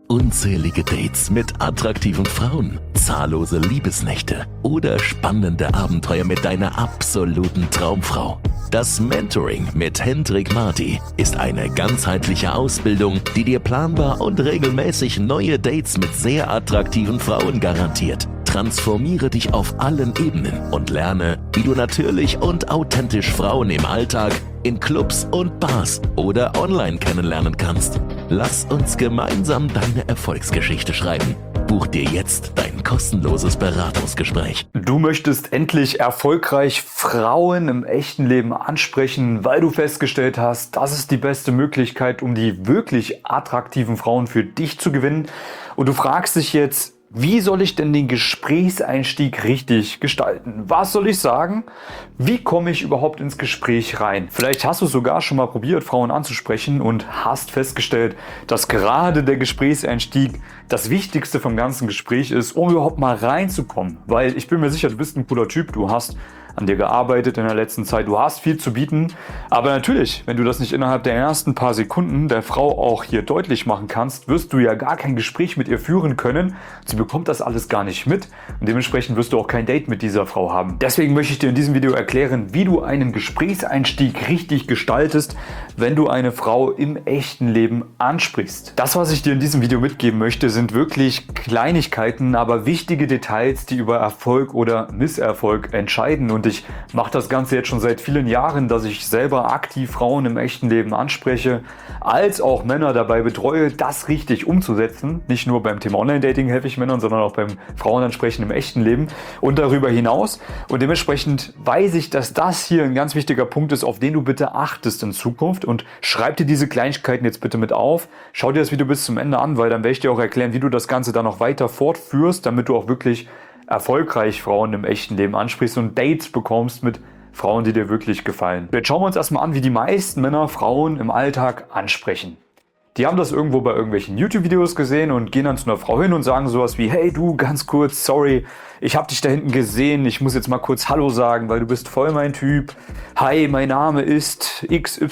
Unzählige Dates mit attraktiven Frauen, zahllose Liebesnächte oder spannende Abenteuer mit deiner absoluten Traumfrau. Das Mentoring mit Hendrik Marty ist eine ganzheitliche Ausbildung, die dir planbar und regelmäßig neue Dates mit sehr attraktiven Frauen garantiert. Transformiere dich auf allen Ebenen und lerne, wie du natürlich und authentisch Frauen im Alltag, in Clubs und Bars oder online kennenlernen kannst. Lass uns gemeinsam deine Erfolgsgeschichte schreiben. Buch dir jetzt dein kostenloses Beratungsgespräch. Du möchtest endlich erfolgreich Frauen im echten Leben ansprechen, weil du festgestellt hast, das ist die beste Möglichkeit, um die wirklich attraktiven Frauen für dich zu gewinnen. Und du fragst dich jetzt, wie soll ich denn den Gesprächseinstieg richtig gestalten? Was soll ich sagen? Wie komme ich überhaupt ins Gespräch rein? Vielleicht hast du sogar schon mal probiert, Frauen anzusprechen und hast festgestellt, dass gerade der Gesprächseinstieg das Wichtigste vom ganzen Gespräch ist, um überhaupt mal reinzukommen. Weil ich bin mir sicher, du bist ein cooler Typ, du hast an dir gearbeitet in der letzten Zeit, du hast viel zu bieten. Aber natürlich, wenn du das nicht innerhalb der ersten paar Sekunden der Frau auch hier deutlich machen kannst, wirst du ja gar kein Gespräch mit ihr führen können. Sie bekommt das alles gar nicht mit und dementsprechend wirst du auch kein Date mit dieser Frau haben. Deswegen möchte ich dir in diesem Video erklären, wie du einen Gesprächseinstieg richtig gestaltest, wenn du eine Frau im echten Leben ansprichst. Das, was ich dir in diesem Video mitgeben möchte, sind wirklich Kleinigkeiten, aber wichtige Details, die über Erfolg oder Misserfolg entscheiden. Und ich mache das Ganze jetzt schon seit vielen Jahren, dass ich selber aktiv Frauen im echten Leben anspreche, als auch Männer dabei betreue, das richtig umzusetzen. Nicht nur beim Thema Online-Dating helfe ich Männern, sondern auch beim Frauenansprechen im echten Leben und darüber hinaus. Und dementsprechend weiß ich, dass das hier ein ganz wichtiger Punkt ist, auf den du bitte achtest in Zukunft. Und schreib dir diese Kleinigkeiten jetzt bitte mit auf. Schau dir das Video bis zum Ende an, weil dann werde ich dir auch erklären, wie du das Ganze dann noch weiter fortführst, damit du auch wirklich erfolgreich Frauen im echten Leben ansprichst und Dates bekommst mit Frauen, die dir wirklich gefallen. Jetzt schauen wir uns erstmal an, wie die meisten Männer Frauen im Alltag ansprechen. Die haben das irgendwo bei irgendwelchen YouTube-Videos gesehen und gehen dann zu einer Frau hin und sagen sowas wie: Hey du, ganz kurz, sorry, ich habe dich da hinten gesehen, ich muss jetzt mal kurz Hallo sagen, weil du bist voll mein Typ. Hi, mein Name ist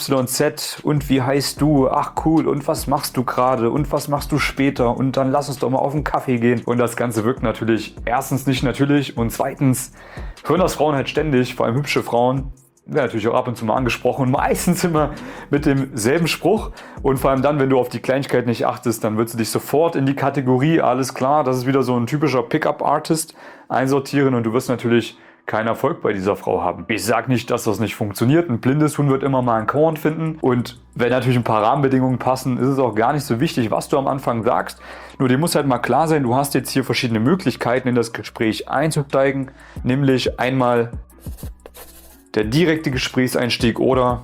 XYZ und wie heißt du? Ach cool, und was machst du gerade und was machst du später? Und dann lass uns doch mal auf einen Kaffee gehen. Und das Ganze wirkt natürlich erstens nicht natürlich und zweitens hören das Frauen halt ständig, vor allem hübsche Frauen. Wird natürlich auch ab und zu mal angesprochen, meistens immer mit demselben Spruch und vor allem dann, wenn du auf die Kleinigkeit nicht achtest, dann würdest du dich sofort in die Kategorie, alles klar, das ist wieder so ein typischer Pickup-Artist, einsortieren und du wirst natürlich keinen Erfolg bei dieser Frau haben. Ich sage nicht, dass das nicht funktioniert, ein blindes Huhn wird immer mal einen Korn finden und wenn natürlich ein paar Rahmenbedingungen passen, ist es auch gar nicht so wichtig, was du am Anfang sagst, nur dir muss halt mal klar sein, du hast jetzt hier verschiedene Möglichkeiten in das Gespräch einzusteigen, nämlich einmal der direkte Gesprächseinstieg oder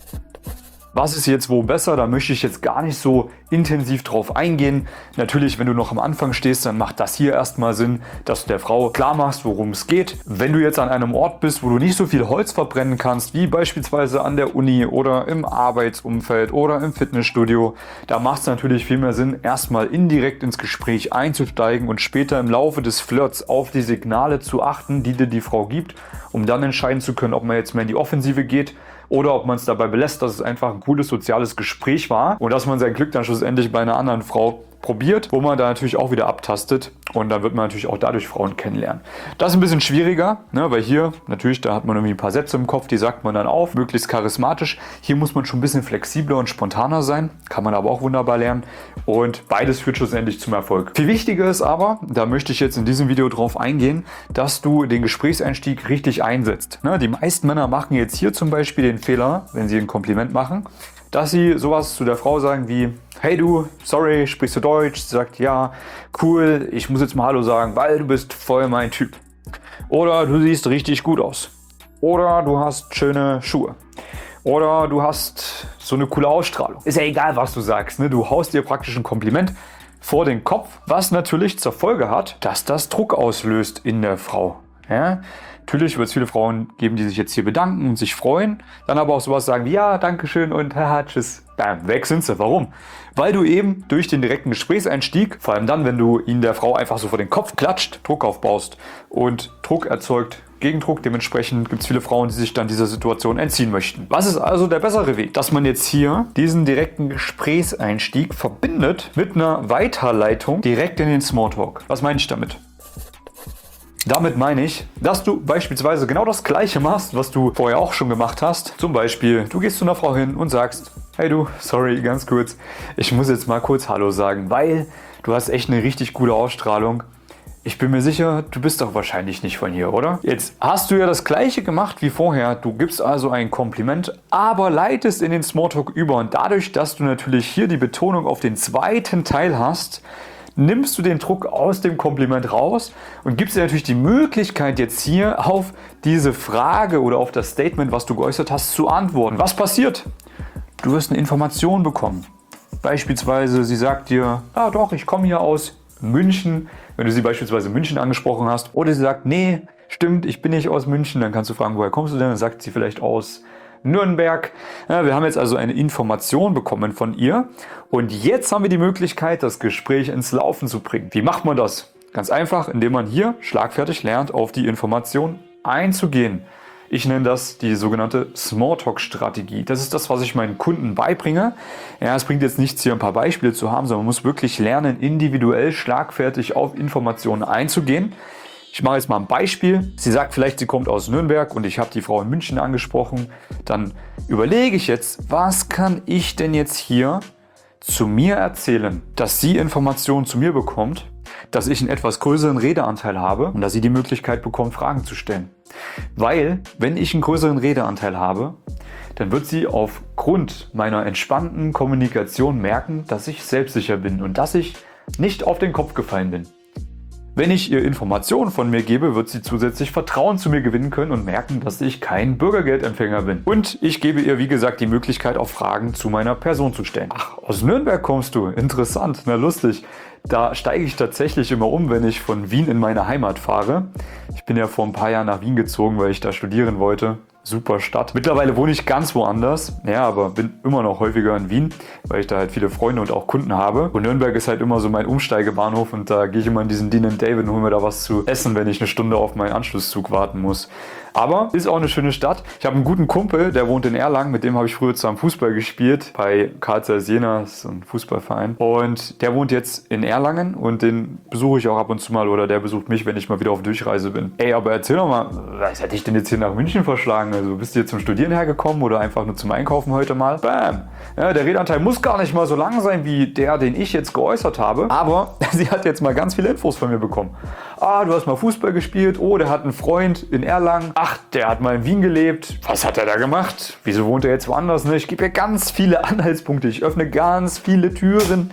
was ist jetzt wo besser, da möchte ich jetzt gar nicht so intensiv drauf eingehen. Natürlich, wenn du noch am Anfang stehst, dann macht das hier erstmal Sinn, dass du der Frau klar machst, worum es geht. Wenn du jetzt an einem Ort bist, wo du nicht so viel Holz verbrennen kannst, wie beispielsweise an der Uni oder im Arbeitsumfeld oder im Fitnessstudio, da macht es natürlich viel mehr Sinn, erstmal indirekt ins Gespräch einzusteigen und später im Laufe des Flirts auf die Signale zu achten, die dir die Frau gibt, um dann entscheiden zu können, ob man jetzt mehr in die Offensive geht oder ob man es dabei belässt, dass es einfach ein cooles soziales Gespräch war und dass man sein Glück dann schlussendlich bei einer anderen Frau probiert, wo man da natürlich auch wieder abtastet und dann wird man natürlich auch dadurch Frauen kennenlernen. Das ist ein bisschen schwieriger, ne, weil hier natürlich, da hat man irgendwie ein paar Sätze im Kopf, die sagt man dann auf, möglichst charismatisch. Hier muss man schon ein bisschen flexibler und spontaner sein, kann man aber auch wunderbar lernen und beides führt schlussendlich zum Erfolg. Viel wichtiger ist aber, da möchte ich jetzt in diesem Video drauf eingehen, dass du den Gesprächseinstieg richtig einsetzt. Ne, die meisten Männer machen jetzt hier zum Beispiel den Fehler, wenn sie ein Kompliment machen, dass sie sowas zu der Frau sagen wie: Hey du, sorry, sprichst du Deutsch? Sie sagt: Ja, cool, ich muss jetzt mal Hallo sagen, weil du bist voll mein Typ. Oder du siehst richtig gut aus. Oder du hast schöne Schuhe. Oder du hast so eine coole Ausstrahlung. Ist ja egal, was du sagst, ne? Du haust dir praktisch ein Kompliment vor den Kopf, was natürlich zur Folge hat, dass das Druck auslöst in der Frau. Ja? Natürlich wird es viele Frauen geben, die sich jetzt hier bedanken und sich freuen, dann aber auch sowas sagen wie: Ja, Dankeschön und haha, tschüss. Bam, weg sind sie. Warum? Weil du eben durch den direkten Gesprächseinstieg, vor allem dann, wenn du ihn der Frau einfach so vor den Kopf klatscht, Druck aufbaust und Druck erzeugt Gegendruck. Dementsprechend gibt es viele Frauen, die sich dann dieser Situation entziehen möchten. Was ist also der bessere Weg? Dass man jetzt hier diesen direkten Gesprächseinstieg verbindet mit einer Weiterleitung direkt in den Smalltalk. Was meine ich damit? Damit meine ich, dass du beispielsweise genau das Gleiche machst, was du vorher auch schon gemacht hast. Zum Beispiel, du gehst zu einer Frau hin und sagst, hey du, sorry, ganz kurz, ich muss jetzt mal kurz Hallo sagen, weil du hast echt eine richtig gute Ausstrahlung. Ich bin mir sicher, du bist doch wahrscheinlich nicht von hier, oder? Jetzt hast du ja das Gleiche gemacht wie vorher. Du gibst also ein Kompliment, aber leitest in den Smalltalk über. Und dadurch, dass du natürlich hier die Betonung auf den zweiten Teil hast, nimmst du den Druck aus dem Kompliment raus und gibst dir natürlich die Möglichkeit, jetzt hier auf diese Frage oder auf das Statement, was du geäußert hast, zu antworten. Was passiert? Du wirst eine Information bekommen. Beispielsweise, sie sagt dir, ah doch, ich komme hier aus München, wenn du sie beispielsweise München angesprochen hast. Oder sie sagt, nee, stimmt, ich bin nicht aus München. Dann kannst du fragen, woher kommst du denn? Dann sagt sie vielleicht aus Nürnberg. Ja, wir haben jetzt also eine Information bekommen von ihr und jetzt haben wir die Möglichkeit, das Gespräch ins Laufen zu bringen. Wie macht man das? Ganz einfach, indem man hier schlagfertig lernt, auf die Information einzugehen. Ich nenne das die sogenannte Smalltalk-Strategie. Das ist das, was ich meinen Kunden beibringe. Ja, es bringt jetzt nichts, hier ein paar Beispiele zu haben, sondern man muss wirklich lernen, individuell schlagfertig auf Informationen einzugehen. Ich mache jetzt mal ein Beispiel. Sie sagt vielleicht, sie kommt aus Nürnberg und ich habe die Frau in München angesprochen. Dann überlege ich jetzt, was kann ich denn jetzt hier zu mir erzählen, dass sie Informationen zu mir bekommt, dass ich einen etwas größeren Redeanteil habe und dass sie die Möglichkeit bekommt, Fragen zu stellen. Weil, wenn ich einen größeren Redeanteil habe, dann wird sie aufgrund meiner entspannten Kommunikation merken, dass ich selbstsicher bin und dass ich nicht auf den Kopf gefallen bin. Wenn ich ihr Informationen von mir gebe, wird sie zusätzlich Vertrauen zu mir gewinnen können und merken, dass ich kein Bürgergeldempfänger bin. Und ich gebe ihr, wie gesagt, die Möglichkeit, auch Fragen zu meiner Person zu stellen. Ach, aus Nürnberg kommst du? Interessant, na lustig. Da steige ich tatsächlich immer um, wenn ich von Wien in meine Heimat fahre. Ich bin ja vor ein paar Jahren nach Wien gezogen, weil ich da studieren wollte. Super Stadt. Mittlerweile wohne ich ganz woanders, ja, aber bin immer noch häufiger in Wien, weil ich da halt viele Freunde und auch Kunden habe. Und Nürnberg ist halt immer so mein Umsteigebahnhof und da gehe ich immer in diesen Dean & David und hole mir da was zu essen, wenn ich eine Stunde auf meinen Anschlusszug warten muss. Aber ist auch eine schöne Stadt. Ich habe einen guten Kumpel, der wohnt in Erlangen, mit dem habe ich früher zusammen Fußball gespielt, bei Carl Zeiss Jena, das ist ein Fußballverein. Und der wohnt jetzt in Erlangen und den besuche ich auch ab und zu mal oder der besucht mich, wenn ich mal wieder auf Durchreise bin. Ey, aber erzähl doch mal, was hätte ich denn jetzt hier nach München verschlagen? Also bist du hier zum Studieren hergekommen oder einfach nur zum Einkaufen heute mal? Bam! Ja, der Redeanteil muss gar nicht mal so lang sein wie der, den ich jetzt geäußert habe, aber sie hat jetzt mal ganz viele Infos von mir bekommen. Ah, du hast mal Fußball gespielt, oh, der hat einen Freund in Erlangen, ach, der hat mal in Wien gelebt, was hat er da gemacht? Wieso wohnt er jetzt woanders? Ne? Ich gebe ihr ganz viele Anhaltspunkte, ich öffne ganz viele Türen.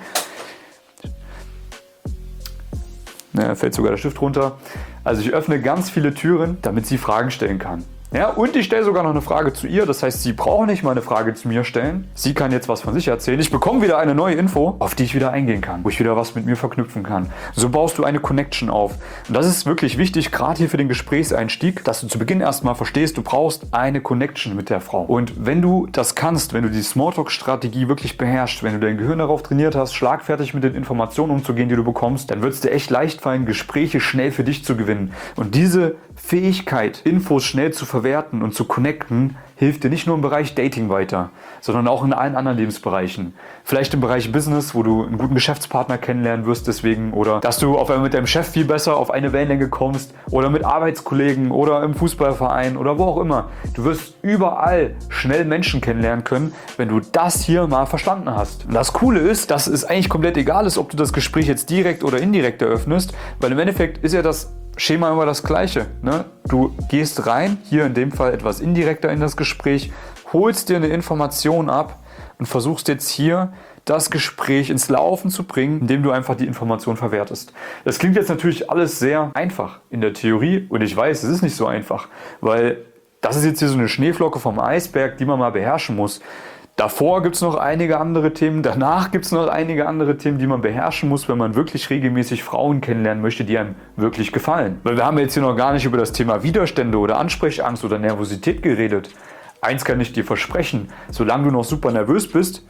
Da fällt sogar der Stift runter. Also ich öffne ganz viele Türen, damit sie Fragen stellen kann. Ja, und ich stelle sogar noch eine Frage zu ihr. Das heißt, sie braucht nicht mal eine Frage zu mir stellen. Sie kann jetzt was von sich erzählen. Ich bekomme wieder eine neue Info, auf die ich wieder eingehen kann, wo ich wieder was mit mir verknüpfen kann. So baust du eine Connection auf. Und das ist wirklich wichtig, gerade hier für den Gesprächseinstieg, dass du zu Beginn erstmal verstehst, du brauchst eine Connection mit der Frau. Und wenn du das kannst, wenn du die Smalltalk-Strategie wirklich beherrschst, wenn du dein Gehirn darauf trainiert hast, schlagfertig mit den Informationen umzugehen, die du bekommst, dann wird es dir echt leicht fallen, Gespräche schnell für dich zu gewinnen. Und diese Fähigkeit, Infos schnell zu verwerten und zu connecten, hilft dir nicht nur im Bereich Dating weiter, sondern auch in allen anderen Lebensbereichen. Vielleicht im Bereich Business, wo du einen guten Geschäftspartner kennenlernen wirst deswegen, oder dass du auf einmal mit deinem Chef viel besser auf eine Wellenlänge kommst, oder mit Arbeitskollegen oder im Fußballverein oder wo auch immer. Du wirst überall schnell Menschen kennenlernen können, wenn du das hier mal verstanden hast. Und das Coole ist, dass es eigentlich komplett egal ist, ob du das Gespräch jetzt direkt oder indirekt eröffnest, weil im Endeffekt ist ja das Schema immer das gleiche. Ne? Du gehst rein, hier in dem Fall etwas indirekter in das Gespräch, holst dir eine Information ab und versuchst jetzt hier das Gespräch ins Laufen zu bringen, indem du einfach die Information verwertest. Das klingt jetzt natürlich alles sehr einfach in der Theorie und ich weiß, es ist nicht so einfach, weil das ist jetzt hier so eine Schneeflocke vom Eisberg, die man mal beherrschen muss. Davor gibt es noch einige andere Themen, danach gibt es noch einige andere Themen, die man beherrschen muss, wenn man wirklich regelmäßig Frauen kennenlernen möchte, die einem wirklich gefallen. Weil wir haben jetzt hier noch gar nicht über das Thema Widerstände oder Ansprechangst oder Nervosität geredet. Eins kann ich dir versprechen, solange du noch super nervös bist,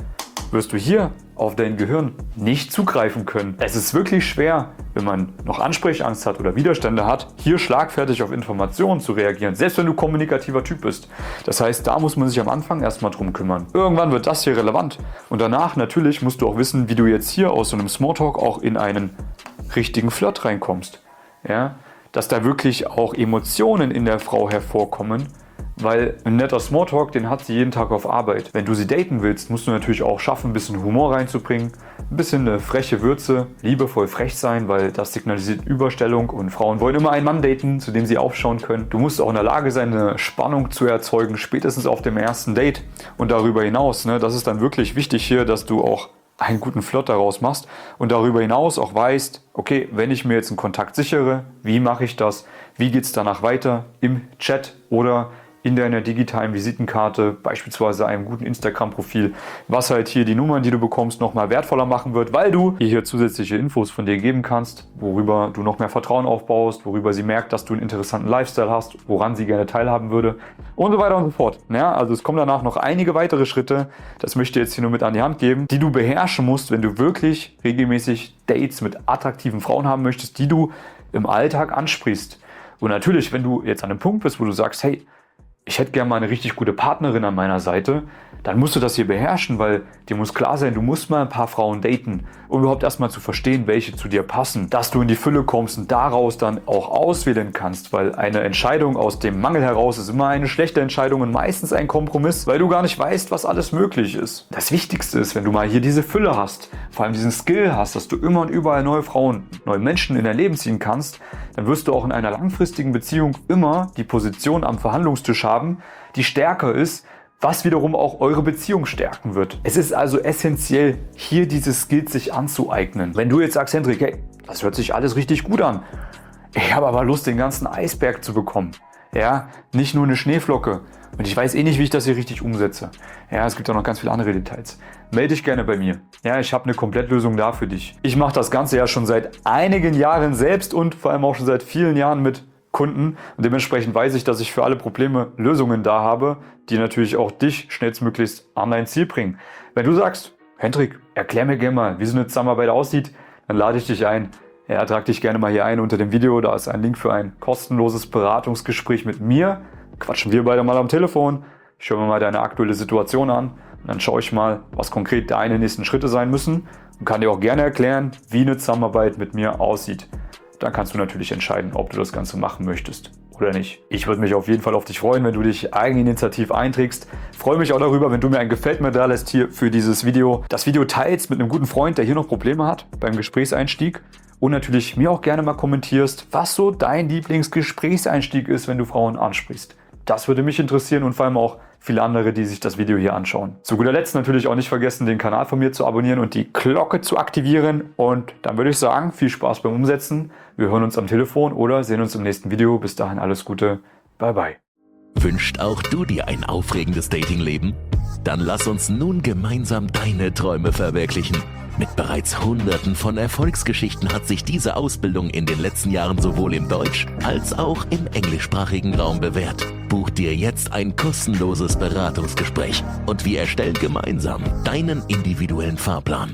wirst du hier auf dein Gehirn nicht zugreifen können. Es ist wirklich schwer, wenn man noch Ansprechangst hat oder Widerstände hat, hier schlagfertig auf Informationen zu reagieren, selbst wenn du kommunikativer Typ bist. Das heißt, da muss man sich am Anfang erstmal drum kümmern. Irgendwann wird das hier relevant und danach natürlich musst du auch wissen, wie du jetzt hier aus so einem Smalltalk auch in einen richtigen Flirt reinkommst. Ja? Dass da wirklich auch Emotionen in der Frau hervorkommen, weil ein netter Smalltalk, den hat sie jeden Tag auf Arbeit. Wenn du sie daten willst, musst du natürlich auch schaffen, ein bisschen Humor reinzubringen, ein bisschen eine freche Würze, liebevoll frech sein, weil das signalisiert Überstellung und Frauen wollen immer einen Mann daten, zu dem sie aufschauen können. Du musst auch in der Lage sein, eine Spannung zu erzeugen, spätestens auf dem ersten Date und darüber hinaus. Das ist dann wirklich wichtig hier, dass du auch einen guten Flirt daraus machst und darüber hinaus auch weißt, okay, wenn ich mir jetzt einen Kontakt sichere, wie mache ich das? Wie geht es danach weiter? Im Chat oder in deiner digitalen Visitenkarte, beispielsweise einem guten Instagram-Profil, was halt hier die Nummern, die du bekommst, nochmal wertvoller machen wird, weil du hier zusätzliche Infos von dir geben kannst, worüber du noch mehr Vertrauen aufbaust, worüber sie merkt, dass du einen interessanten Lifestyle hast, woran sie gerne teilhaben würde und so weiter und so fort. Ja, also es kommen danach noch einige weitere Schritte, das möchte ich jetzt hier nur mit an die Hand geben, die du beherrschen musst, wenn du wirklich regelmäßig Dates mit attraktiven Frauen haben möchtest, die du im Alltag ansprichst. Und natürlich, wenn du jetzt an einem Punkt bist, wo du sagst, hey, ich hätte gerne mal eine richtig gute Partnerin an meiner Seite, dann musst du das hier beherrschen, weil dir muss klar sein, du musst mal ein paar Frauen daten, um überhaupt erstmal zu verstehen, welche zu dir passen, dass du in die Fülle kommst und daraus dann auch auswählen kannst, weil eine Entscheidung aus dem Mangel heraus ist immer eine schlechte Entscheidung und meistens ein Kompromiss, weil du gar nicht weißt, was alles möglich ist. Das Wichtigste ist, wenn du mal hier diese Fülle hast, vor allem diesen Skill hast, dass du immer und überall neue Frauen, neue Menschen in dein Leben ziehen kannst, dann wirst du auch in einer langfristigen Beziehung immer die Position am Verhandlungstisch haben, die stärker ist, was wiederum auch eure Beziehung stärken wird. Es ist also essentiell, hier diese Skills sich anzueignen. Wenn du jetzt sagst, Hendrik, hey, das hört sich alles richtig gut an. Ich habe aber Lust, den ganzen Eisberg zu bekommen. Ja, nicht nur eine Schneeflocke. Und ich weiß eh nicht, wie ich das hier richtig umsetze. Ja, es gibt auch noch ganz viele andere Details. Melde dich gerne bei mir. Ja, ich habe eine Komplettlösung da für dich. Ich mache das Ganze ja schon seit einigen Jahren selbst und vor allem auch schon seit vielen Jahren mit Kunden. Und dementsprechend weiß ich, dass ich für alle Probleme Lösungen da habe, die natürlich auch dich schnellstmöglichst an dein Ziel bringen. Wenn du sagst, Hendrik, erklär mir gerne mal, wie so eine Zusammenarbeit aussieht, dann lade ich dich ein. Ja, trag dich gerne mal hier ein unter dem Video. Da ist ein Link für ein kostenloses Beratungsgespräch mit mir. Quatschen wir beide mal am Telefon. Ich schaue mir mal deine aktuelle Situation an. Und dann schaue ich mal, was konkret deine nächsten Schritte sein müssen. Und kann dir auch gerne erklären, wie eine Zusammenarbeit mit mir aussieht. Dann kannst du natürlich entscheiden, ob du das Ganze machen möchtest oder nicht. Ich würde mich auf jeden Fall auf dich freuen, wenn du dich eigeninitiativ einträgst. Freue mich auch darüber, wenn du mir ein Gefällt mir da lässt hier für dieses Video. Das Video teilst mit einem guten Freund, der hier noch Probleme hat beim Gesprächseinstieg. Und natürlich mir auch gerne mal kommentierst, was so dein Lieblingsgesprächseinstieg ist, wenn du Frauen ansprichst. Das würde mich interessieren und vor allem auch viele andere, die sich das Video hier anschauen. Zu guter Letzt natürlich auch nicht vergessen, den Kanal von mir zu abonnieren und die Glocke zu aktivieren. Und dann würde ich sagen, viel Spaß beim Umsetzen. Wir hören uns am Telefon oder sehen uns im nächsten Video. Bis dahin alles Gute. Bye bye. Wünscht auch du dir ein aufregendes Datingleben? Dann lass uns nun gemeinsam deine Träume verwirklichen. Mit bereits Hunderten von Erfolgsgeschichten hat sich diese Ausbildung in den letzten Jahren sowohl im Deutsch- als auch im englischsprachigen Raum bewährt. Buch dir jetzt ein kostenloses Beratungsgespräch und wir erstellen gemeinsam deinen individuellen Fahrplan.